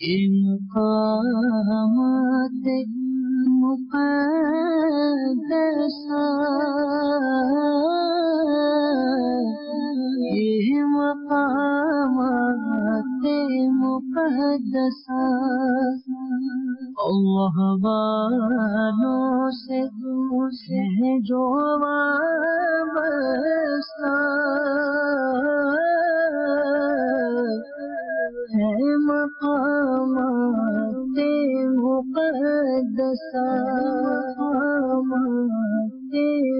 مقامات مقدسہ یہ مقامات مقدسہ اللہ والوں سے ہے جو وابستہ ہے مقامات مقدسہ مقامات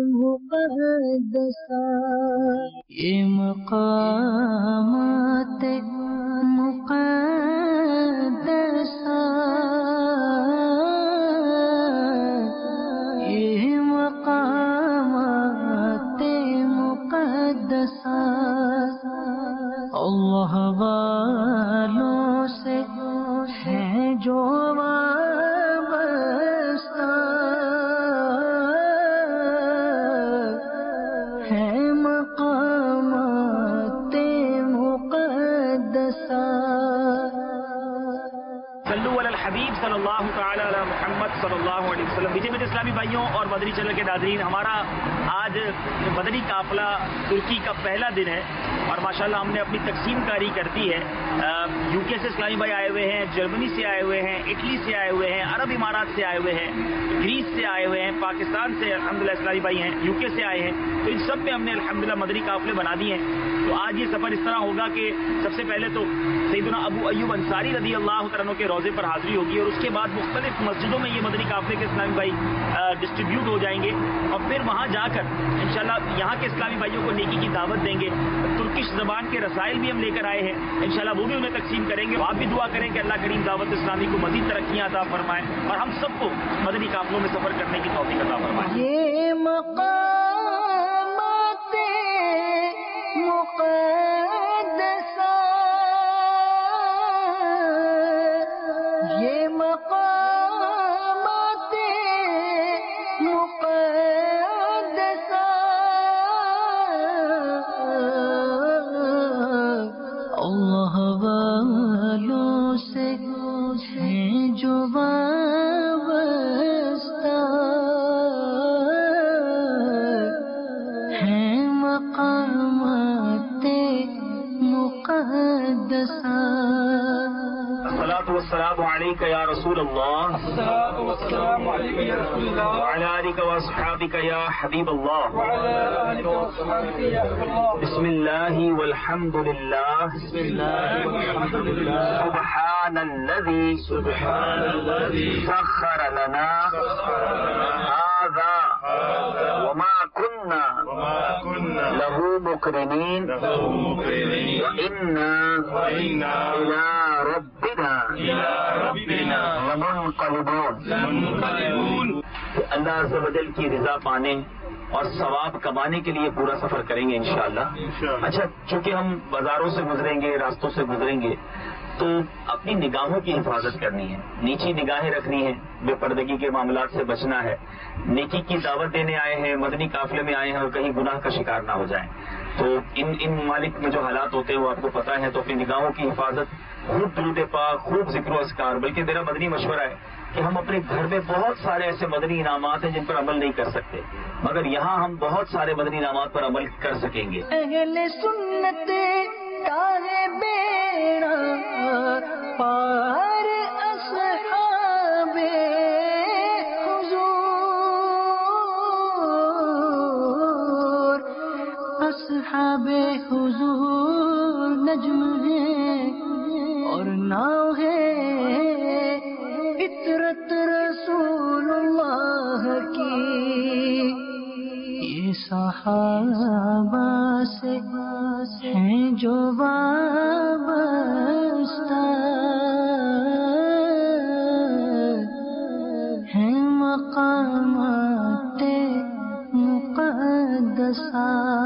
مقدسہ یہ مقامات مقدسہ یہ مقامات مقدسہ اللہ والوں سے ہے جو وابستہ ہے مقامات مقدسہ صلو علی الحبیب صلی اللہ تعالی علی محمد صلی اللہ علیہ وسلم. میٹھے اسلامی بھائیوں اور مدنی چینل کے ناظرین، ہمارا آج مدنی قافلہ ترکی کا پہلا دن ہے اور ماشاءاللہ ہم نے اپنی تقسیم کاری کر دی ہے. یو کے سے اسلامی بھائی آئے ہوئے ہیں، جرمنی سے آئے ہوئے ہیں، اٹلی سے آئے ہوئے ہیں، عرب امارات سے آئے ہوئے ہیں، گریس سے آئے ہوئے ہیں، پاکستان سے الحمدللہ اسلامی بھائی ہیں، یو کے سے آئے ہیں. تو ان سب میں ہم نے الحمدللہ مدنی قافلے بنا دیے ہیں. تو آج یہ سفر اس طرح ہوگا کہ سب سے پہلے تو سیدنا ابو ایوب انصاری رضی اللہ تعالیٰ عنہ کے روضے پر حاضری ہوگی اور اس کے بعد مختلف مسجدوں میں یہ مدنی قافلے کے اسلامی بھائی ڈسٹریبیوٹ ہو جائیں گے اور پھر وہاں جا کر انشاءاللہ یہاں کے اسلامی بھائیوں کو نیکی کی دعوت دیں گے. ترکش زبان کے رسائل بھی ہم لے کر آئے ہیں، انشاءاللہ وہ بھی انہیں تقسیم کریں گے. آپ بھی دعا کریں کہ اللہ کریم دعوت اسلامی کو مزید ترقیاں عطا فرمائے اور ہم سب کو مدنی قافلوں میں سفر کرنے کی توفیق عطا فرمائے. یہ مقامات مقدسہ یہ مقامات مقدسہ اللہ والوں سے ہیں جو وابستہ ہیں مقامات مقدسہ. الصلاۃ والسلام علیک یا رسول اللہ وعلی آلک واصحابک یا حبیب اللہ. بسم اللہ والحمد للہ سبحان الذی سخر لنا هذا وما كنا له مقرنين وإنا إلى ربنا لمنقلبون. اللہ عز و جل کی رضا پانے اور ثواب کمانے کے لیے پورا سفر کریں گے انشاءاللہ. اچھا، چونکہ ہم بازاروں سے گزریں گے، راستوں سے گزریں گے، تو اپنی نگاہوں کی حفاظت کرنی ہے، نیچی نگاہیں رکھنی ہے، بے پردگی کے معاملات سے بچنا ہے. نیکی کی دعوت دینے آئے ہیں، مدنی قافلے میں آئے ہیں اور کہیں گناہ کا شکار نہ ہو جائیں. تو ان ممالک میں جو حالات ہوتے ہیں وہ آپ کو پتہ ہے. تو اپنی نگاہوں کی حفاظت، خوب درود پاک، خوب ذکر و اذکار. بلکہ میرا مدنی مشورہ ہے کہ ہم اپنے گھر میں بہت سارے ایسے مدنی انعامات ہیں جن پر عمل نہیں کر سکتے، مگر یہاں ہم بہت سارے مدنی انعامات پر عمل کر سکیں گے. اہل سنت کارے بیڑا پار اصحاب حضور، اصحاب حضور نجم ہے اور ناؤ ہے فطرت رسول اللہ کی. یہ صحابہ سے ہیں جو وابستہ ہیں مقامات مقدسہ.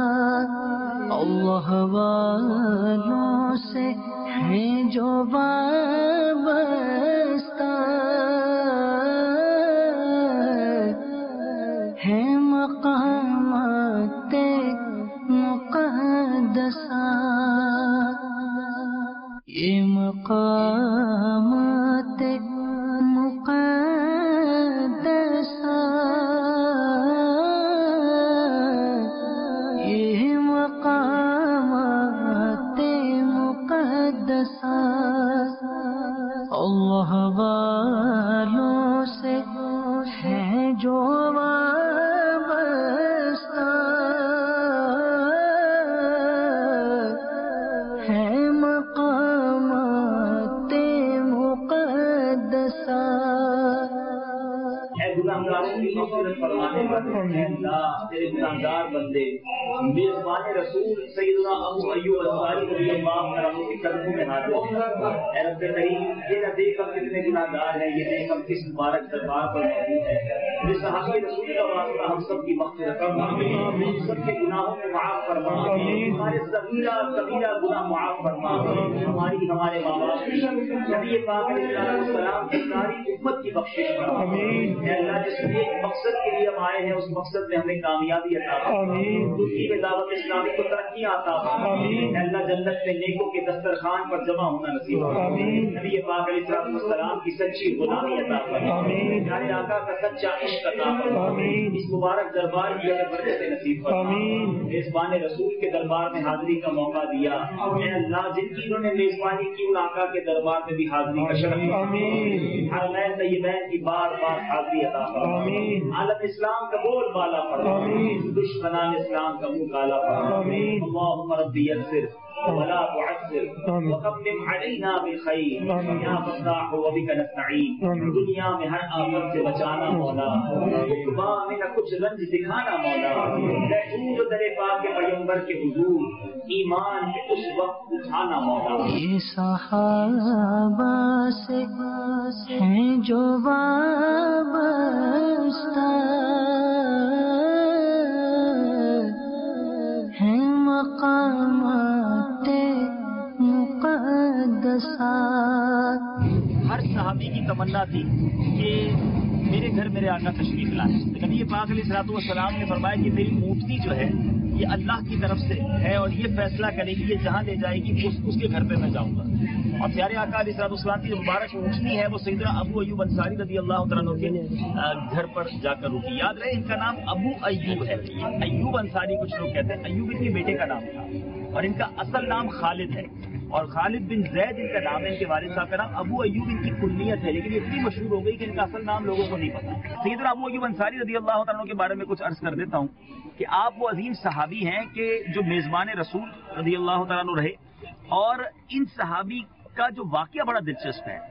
اللہ والوں سے ہیں جو وابستہ ہیں مقامات اللہ والوں سے ہے جو وابستہ، ہے مقامات مقدسہ۔ اے گناہگاروں کی مغفرت فرمانے والے، اے اللہ تیرے گناہگار بندے میزبان رسول سیدنا ابو ایوب انصاری رضی اللہ عنہ کے قدموں میں حاضر ہیں۔ اے رب کریم، یہ نہ دیکھ ہم کتنے گناہگار ہیں، یہ دیکھ ہم کس مبارک دربار پر موجود ہیں۔ جس صحابی رسول کا واسطہ ہم سب کی مغفرت فرما، ہم سب کے گناہوں کو معاف فرما، ہمارے صغیرہ کبیرہ گناہ معاف فرما، ہماری ہمارے ماں باپ کی، نبی پاک علیہ السلام کی ساری امت کی بخشش فرما۔ اے اللہ جس ایک مقصد کے لیے ہم آئے ہیں اس مقصد میں ہمیں کامیابی عطا فرما، ترکی میں دعوت اسلامی کو ترقیاں عطا فرما۔ اے اللہ جنت میں نیکوں کے دسترخوان پر جمع ہونا نصیب فرما، نبی پاک علیہ السلام کی سچی غلامی عطا فرما، پیارے آقا کا سچا عشق عطا فرما، اس مبارک دربار کی ہمیں برکت نصیب فرما۔ میزبان رسول کے دربار میں حاضری کا موقع دیا، اے اللہ جن کی انہوں نے میزبانی کی ان آقا کے دربار میں بھی حاضری کا شرف حرمین طیبین کی بار بار حاضری عطا فرما، عالم اسلام کا بول بالا فرما، دشمنان اسلام کا منہ کالا فرما۔ اللهم رب یسر ولا تعسر وقدم علینا بالخیر یا فتاح وبک نستعین۔ دنیا میں ہر آفت سے بچانا مولا، عقبا میں نہ کچھ رنج دکھانا مولا، محبوب درے پاک کے پیغمبر کے حضور ایمان کے اس وقت اٹھانا مولا۔ یہ صحابہ سے ہیں جو وابستہ، ہیں مقامات مقدسہ۔ ہر صحابی کی تمنا تھی کہ میرے گھر میرے آقا تشریف لائیں، لیکن نبی پاک علیہ السلام نے فرمایا کہ میری اونٹنی جو ہے یہ اللہ کی طرف سے ہے اور یہ فیصلہ کرے گی یہ جہاں لے جائے گی اس کے گھر پہ میں جاؤں گا۔ اور پیارے آقا علیہ السلام کی جو مبارک اونٹنی ہے وہ سیدنا ابو ایوب انصاری رضی اللہ عنہ کے گھر پر جا کر رکی۔ یاد رہے ان کا نام ابو ایوب ہے، ایوب انصاری کچھ لوگ کہتے ہیں، ایوب ان کے بیٹے کا نام تھا اور ان کا اصل نام خالد ہے، اور خالد بن زید ان کا نام ہے، ان کے والد صاحب کا نام ابو ایوب ان کی کنیت ہے، لیکن یہ اتنی مشہور ہو گئی کہ ان کا اصل نام لوگوں کو نہیں پتا۔ سیدنا ابو ایوب انصاری رضی اللہ عنہ کے بارے میں کچھ عرض کر دیتا ہوں کہ آپ وہ عظیم صحابی ہیں کہ جو میزبان رسول رضی اللہ عنہ رہے، اور ان صحابی کا جو واقعہ بڑا دلچسپ ہے۔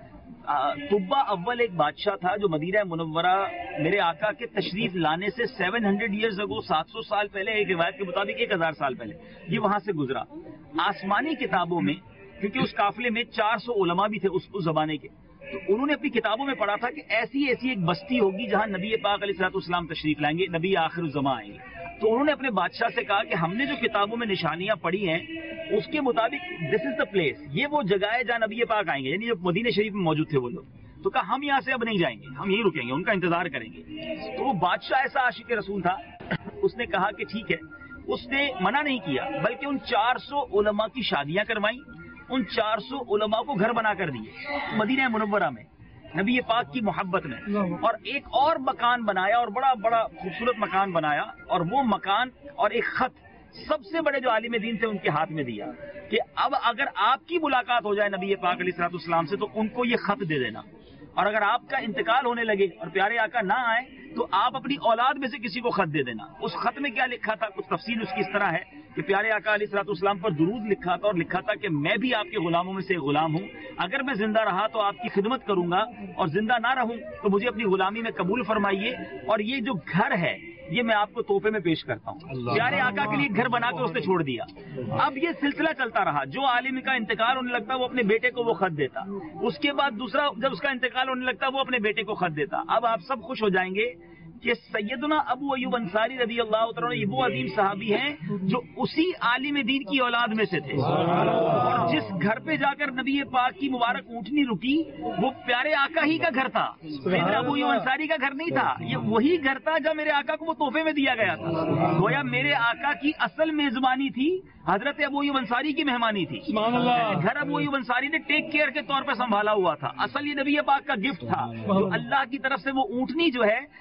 طبہ اول ایک بادشاہ تھا جو مدینہ منورہ میرے آقا کے تشریف لانے سے 700 ایئرز اگو، 700 سال پہلے، ایک روایت کے مطابق 1000 سال پہلے یہ وہاں سے گزرا۔ آسمانی کتابوں میں، کیونکہ اس قافلے میں 400 علماء بھی تھے اس زمانے کے، تو انہوں نے اپنی کتابوں میں پڑھا تھا کہ ایسی ایک بستی ہوگی جہاں نبی پاک علیہ السلام تشریف لائیں گے، نبی آخر الزمان آئیں گے۔ تو انہوں نے اپنے بادشاہ سے کہا کہ ہم نے جو کتابوں میں نشانیاں پڑھی ہیں اس کے مطابق دس از دا پلیس، یہ وہ جگہ ہے جہاں نبی پاک آئیں گے، یعنی جو مدینہ شریف میں موجود تھے وہ لوگ۔ تو کہا ہم یہاں سے اب نہیں جائیں گے، ہم یہیں رکیں گے، ان کا انتظار کریں گے۔ تو وہ بادشاہ ایسا عاشق رسول تھا، اس نے کہا کہ ٹھیک ہے، اس نے منع نہیں کیا، بلکہ ان 400 علماء کی شادیاں کروائیں، ان 400 علماء کو گھر بنا کر دیے مدینہ منورہ میں نبی پاک کی محبت میں، اور ایک اور مکان بنایا اور بڑا بڑا خوبصورت مکان بنایا، اور وہ مکان اور ایک خط سب سے بڑے جو عالم دین تھے ان کے ہاتھ میں دیا کہ اب اگر آپ کی ملاقات ہو جائے نبی پاک علیہ السلام سے تو ان کو یہ خط دے دینا، اور اگر آپ کا انتقال ہونے لگے اور پیارے آقا نہ آئے تو آپ اپنی اولاد میں سے کسی کو خط دے دینا۔ اس خط میں کیا لکھا تھا، کچھ تفصیل اس کی اس طرح ہے کہ پیارے آقا علیہ السلام پر درود لکھا تھا، اور لکھا تھا کہ میں بھی آپ کے غلاموں میں سے ایک غلام ہوں، اگر میں زندہ رہا تو آپ کی خدمت کروں گا، اور زندہ نہ رہوں تو مجھے اپنی غلامی میں قبول فرمائیے، اور یہ جو گھر ہے یہ میں آپ کو تحفے میں پیش کرتا ہوں۔ پیارے آقا کے لیے گھر بنا کر اس نے چھوڑ دیا۔ اب یہ سلسلہ چلتا رہا، جو عالم کا انتقال ہونے لگتا وہ اپنے بیٹے کو وہ خط دیتا، اس کے بعد دوسرا جب اس کا انتقال ہونے لگتا وہ اپنے بیٹے کو خط دیتا۔ اب آپ سب خوش ہو جائیں گے کہ سیدنا ابو ایوب انصاری رضی اللہ عنہ یہ وہ عظیم صحابی ہیں جو اسی عالم دین کی اولاد میں سے تھے، اور جس گھر پہ جا کر نبی پاک کی مبارک اونٹنی رکی وہ پیارے آقا ہی کا گھر تھا، سیدنا ابو ایوب انصاری کا گھر نہیں تھا، یہ وہی گھر تھا جب میرے آقا کو وہ تحفے میں دیا گیا تھا۔ گویا میرے آقا کی اصل میزبانی تھی حضرت ابو ایوب انصاری کی مہمانی تھی، گھر ابو ایوب انصاری نے ٹیک کیئر کے طور پہ سنبھالا ہوا تھا، اصل یہ نبی پاک کا گفٹ تھا، جو اللہ کی طرف سے وہ اونٹنی جو ہے وہ اسی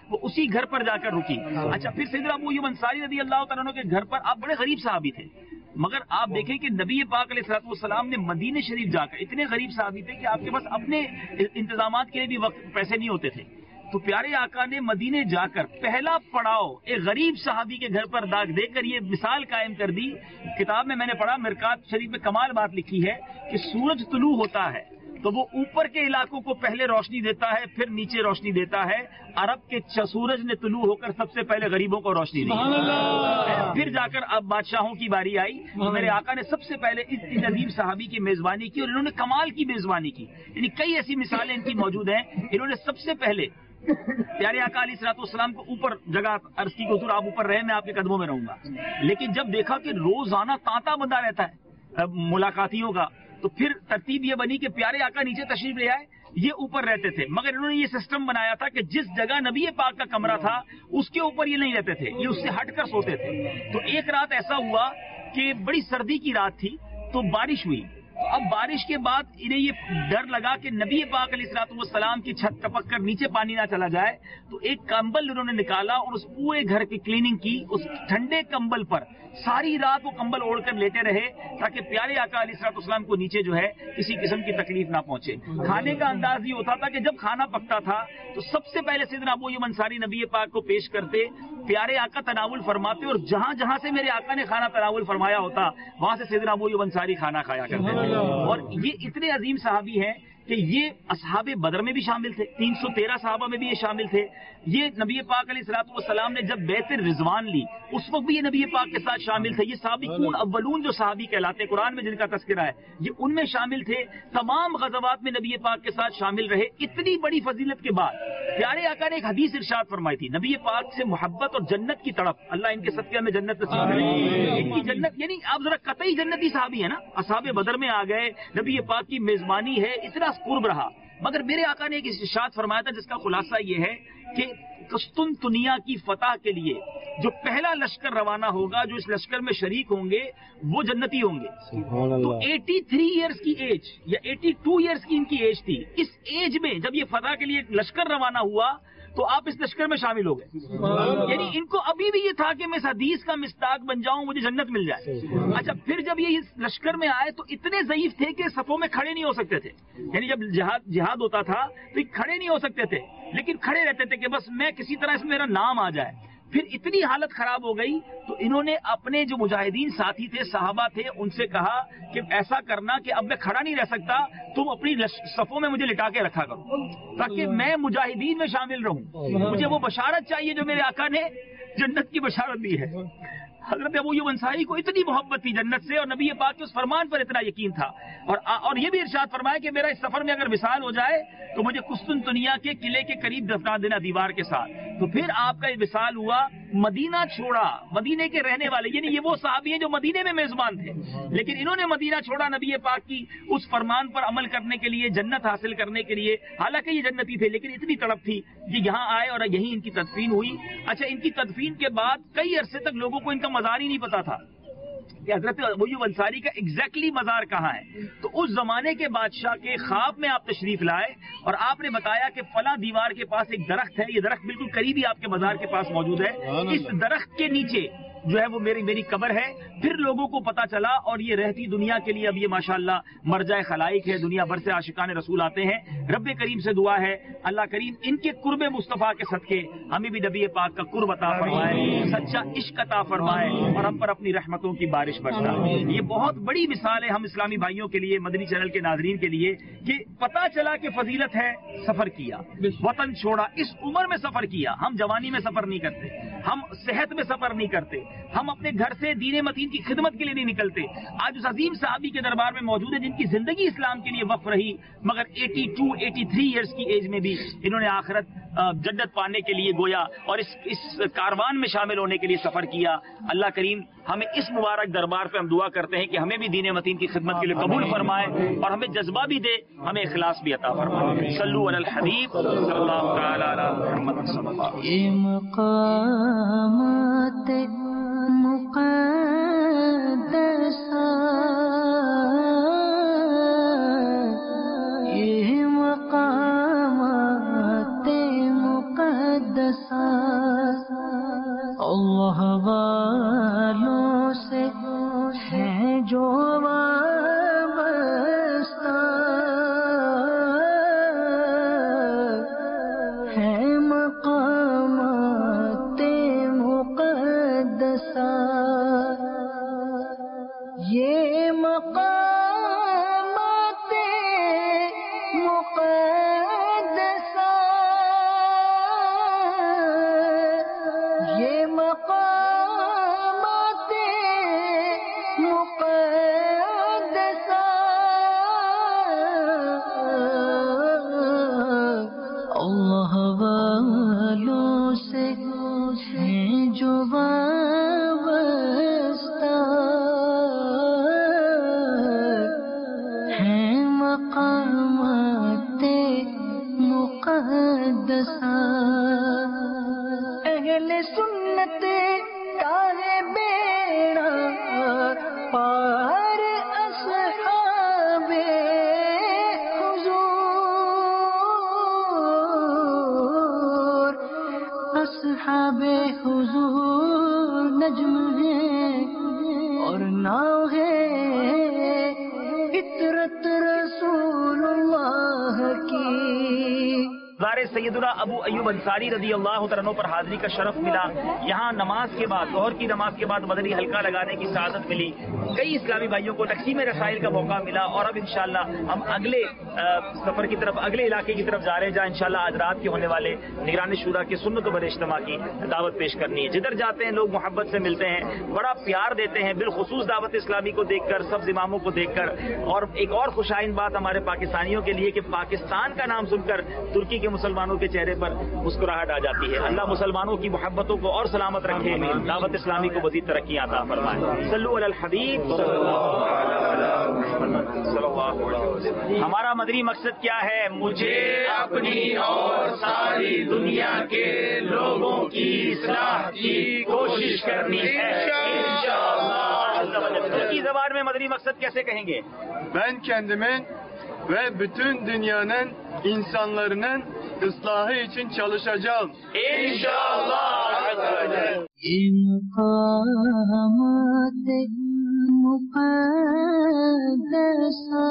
اسی گھر پر جا کر رکی. اچھا پھر سیدنا ابو ایوب انصاری رضی اللہ تعالیٰ عنہ کے گھر پر، آپ بڑے غریب صحابی تھے، مگر آپ دیکھیں کہ نبی پاک علیہ الصلوۃ والسلام نے مدینے شریف جا کر، اتنے غریب صحابی تھے کہ آپ کے پاس اپنے انتظامات کے لیے بھی وقت پیسے نہیں ہوتے تھے، تو پیارے آقا نے مدینے جا کر پہلا پڑاؤ ایک غریب صحابی کے گھر پر داغ دے کر یہ مثال قائم کر دی. کتاب میں نے پڑھا، مرکات شریف میں کمال بات لکھی ہے کہ سورج طلوع ہوتا ہے تو وہ اوپر کے علاقوں کو پہلے روشنی دیتا ہے، پھر نیچے روشنی دیتا ہے. عرب کے سورج نے طلوع ہو کر سب سے پہلے غریبوں کو روشنی دی، پھر جا کر اب بادشاہوں کی باری آئی. میرے آقا نے سب سے پہلے اس عظیم صحابی کی میزبانی کی، اور انہوں نے کمال کی میزبانی کی. یعنی کئی ایسی مثالیں ان کی موجود ہیں. انہوں نے سب سے پہلے پیارے آقا علیہ الصلوۃ والسلام کو اوپر جگہ عرض کی، حضور آپ اوپر رہے، میں آپ کے قدموں میں رہوں گا. لیکن جب دیکھا کہ روزانہ تانتا بندہ رہتا ہے ملاقاتیوں کا، تو پھر ترتیب یہ بنی کہ پیارے آقا نیچے تشریف لے آئے، یہ اوپر رہتے تھے. مگر انہوں نے یہ سسٹم بنایا تھا کہ جس جگہ نبی پاک کا کمرہ تھا اس کے اوپر یہ نہیں رہتے تھے، یہ اس سے ہٹ کر سوتے تھے. تو ایک رات ایسا ہوا کہ بڑی سردی کی رات تھی، تو بارش ہوئی. تو اب بارش کے بعد انہیں یہ ڈر لگا کہ نبی پاک علیہ الصلوۃ والسلام کی چھت ٹپک کر نیچے پانی نہ چلا جائے. تو ایک کمبل انہوں نے نکالا اور اس پورے گھر کی کلیننگ کی. اس ٹھنڈے کمبل پر ساری رات وہ کمبل اوڑھ کر لیٹے رہے تاکہ پیارے آقا علیہ الصلوۃ والسلام کو نیچے جو ہے کسی قسم کی تکلیف نہ پہنچے. کھانے کا انداز یہ ہوتا تھا کہ جب کھانا پکتا تھا تو سب سے پہلے سیدنا ابو ایوب انصاری نبی پاک کو پیش کرتے، پیارے آقا تناول فرماتے، اور جہاں جہاں سے میرے آقا نے کھانا تناول فرمایا ہوتا وہاں سے سیدنا ابو ایوب انصاری کھانا کھایا کرتے تھے. اور یہ اتنے عظیم صحابی ہیں کہ یہ اصحاب بدر میں بھی شامل تھے، 313 صحابہ میں بھی یہ شامل تھے. یہ نبی پاک علیہ الصلوۃ والسلام نے جب بیعت رضوان لی اس وقت بھی یہ نبی پاک کے ساتھ شامل تھے. یہ سابقون اولون جو صحابی کہلاتے ہیں قرآن میں جن کا تذکرہ ہے، یہ ان میں شامل تھے. تمام غزوات میں نبی پاک کے ساتھ شامل رہے. اتنی بڑی فضیلت کے بعد پیارے آقا نے ایک حدیث ارشاد فرمائی تھی، نبی پاک سے محبت اور جنت کی تڑپ، اللہ ان کے صدقے میں جنت نصیب کرے. ان کی جنت یعنی آپ ذرا قطعی جنتی صحابی ہے نا، اصحاب بدر میں آ گئے، نبی پاک کی میزبانی ہے، اتنا قرب رہا. مگر میرے آقا نے ایک ارشاد فرمایا تھا جس کا خلاصہ یہ ہے کہ قسطنطنیہ کی فتح کے لیے جو پہلا لشکر روانہ ہوگا، جو اس لشکر میں شریک ہوں گے وہ جنتی ہوں گے. تو 83 ایئرز کی ایج یا 82 ایئرز کی ان کی ایج تھی. اس ایج میں جب یہ فتح کے لیے لشکر روانہ ہوا تو آپ اس لشکر میں شامل ہو گئے. یعنی ان کو ابھی بھی یہ تھا کہ میں اس حدیث کا مصداق بن جاؤں، مجھے جنت مل جائے. اچھا پھر جب یہ اس لشکر میں آئے تو اتنے ضعیف تھے کہ صفوں میں کھڑے نہیں ہو سکتے تھے. یعنی جب جہاد ہوتا تھا تو یہ کھڑے نہیں ہو سکتے تھے، لیکن کھڑے رہتے تھے کہ بس میں کسی طرح اس میں میرا نام آ جائے. پھر اتنی حالت خراب ہو گئی تو انہوں نے اپنے جو مجاہدین ساتھی تھے، صحابہ تھے، ان سے کہا کہ ایسا کرنا کہ اب میں کھڑا نہیں رہ سکتا، تم اپنی صفوں میں مجھے لٹا کے رکھا کرو تاکہ میں مجاہدین میں شامل رہوں. مجھے وہ بشارت چاہیے جو میرے آقا نے جنت کی بشارت دی ہے. حضرت ابو ایوب انصاری کو اتنی محبت تھی جنت سے، اور نبی پاک کے اس فرمان پر اتنا یقین تھا، اور یہ بھی ارشاد فرمایا کہ میرا اس سفر میں اگر وصال ہو جائے تو مجھے قسطنطنیہ کے قلعے کے قریب دفنا دینا دیوار کے ساتھ. تو پھر آپ کا یہ وصال ہوا، مدینہ چھوڑا. مدینے کے رہنے والے یعنی یہ وہ صحابی ہیں جو مدینے میں میزبان تھے، لیکن انہوں نے مدینہ چھوڑا نبی پاک کی اس فرمان پر عمل کرنے کے لیے، جنت حاصل کرنے کے لیے. حالانکہ یہ جنتی تھے لیکن اتنی تڑپ تھی یہ یہاں آئے اور یہیں ان کی تدفین ہوئی. اچھا ان کی تدفین کے بعد کئی عرصے تک لوگوں کو ان کا مزار ہی نہیں پتا تھا کہ حضرت ابو ایوب انصاری کا ایگزیکٹلی مزار کہاں ہے. تو اس زمانے کے بادشاہ کے خواب میں آپ تشریف لائے اور آپ نے بتایا کہ فلاں دیوار کے پاس ایک درخت ہے، یہ درخت بالکل قریب ہی آپ کے مزار کے پاس موجود ہے، اس درخت کے نیچے جو ہے وہ میری قبر ہے. پھر لوگوں کو پتا چلا اور یہ رہتی دنیا کے لیے اب یہ ماشاءاللہ مرجع خلائق ہے، دنیا بھر سے عاشقان رسول آتے ہیں. رب کریم سے دعا ہے اللہ کریم ان کے قرب مصطفیٰ کے صدقے ہمیں بھی نبی پاک کا قرب عطا فرمائے، سچا عشق عطا فرمائے اور ہم پر اپنی رحمتوں کی بارش برسائے. یہ بہت بڑی مثال ہے ہم اسلامی بھائیوں کے لیے، مدنی چینل کے ناظرین کے لیے، کہ پتا چلا کہ فضیلت ہے، سفر کیا، وطن چھوڑا، اس عمر میں سفر کیا. ہم جوانی میں سفر نہیں کرتے، ہم صحت میں سفر نہیں کرتے، ہم اپنے گھر سے دین متین کی خدمت کے لیے نہیں نکلتے. آج اس عظیم صحابی کے دربار میں موجود ہے جن کی زندگی اسلام کے لیے وقف رہی، مگر 82-83 ایئرز کی ایج میں بھی انہوں نے آخرت جنت پانے کے لیے گویا اور اس کاروان میں شامل ہونے کے لیے سفر کیا. اللہ کریم ہمیں اس مبارک دربار پہ ہم دعا کرتے ہیں کہ ہمیں بھی دین متین کی خدمت کے لیے قبول فرمائے اور ہمیں جذبہ بھی دے، ہمیں اخلاص بھی عطا فرمائے. صلو علی الحبیب صلی اللہ تعالی علی محمد صلی اللہ علیہ وسلم. مقامات مقدسہ، یہ مقامات مقدسہ مقدسہ اہل سنت کاہے بیڑا پار اصحاب حضور اصحاب حضور نجم ہے اور ناؤ ہے فطرت رسول اللہ کی. سیدنا ابو ایوب انصاری رضی اللہ تعالیٰ عنہ پر حاضری کا شرف ملا. یہاں نماز کے بعد ظہر کی نماز کے بعد مدنی حلقہ لگانے کی سعادت ملی. کئی اسلامی بھائیوں کو تقسیم رسائل کا موقع ملا اور اب انشاءاللہ ہم اگلے سفر کی طرف اگلے علاقے کی طرف جا رہے ہیں جہاں انشاءاللہ آج رات کے ہونے والے نگران شورا کے سنت بر اجتماع کی دعوت پیش کرنی ہے. جدھر جاتے ہیں لوگ محبت سے ملتے ہیں, بڑا پیار دیتے ہیں, بالخصوص دعوت اسلامی کو دیکھ کر, سب اماموں کو دیکھ کر. اور ایک اور خوشائن بات ہمارے پاکستانیوں کے لیے کہ پاکستان کا نام سن کر ترکی کے مسلمانوں کے چہرے پر مسکراہٹ آ جاتی ہے. اللہ مسلمانوں کی محبتوں کو اور سلامت رکھے, دعوت اسلامی کو مزید ترقی عطا فرمائے. صلو علی الحبیب صلی اللہ علیہ وسلم. ہمارا مدنی مقصد کیا ہے؟ مجھے اپنی اور ساری دنیا کے لوگوں کی اصلاح کی کوشش کرنی ہے انشاءاللہ. ترکی زبان میں مدنی مقصد کیسے کہیں گے؟ Ben kendimin ve bütün dünyanın insanların ıslahı için çalışacağım. İnşallah. مقامات مقدسہ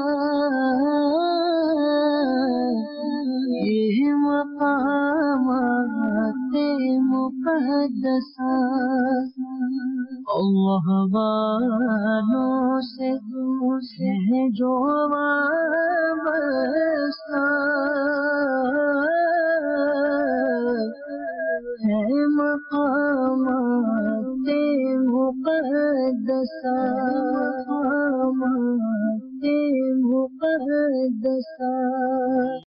مقامات مقدسہ اللہ والوں سے جو وابستہ ہے مقامات مقدسہ مقدسہ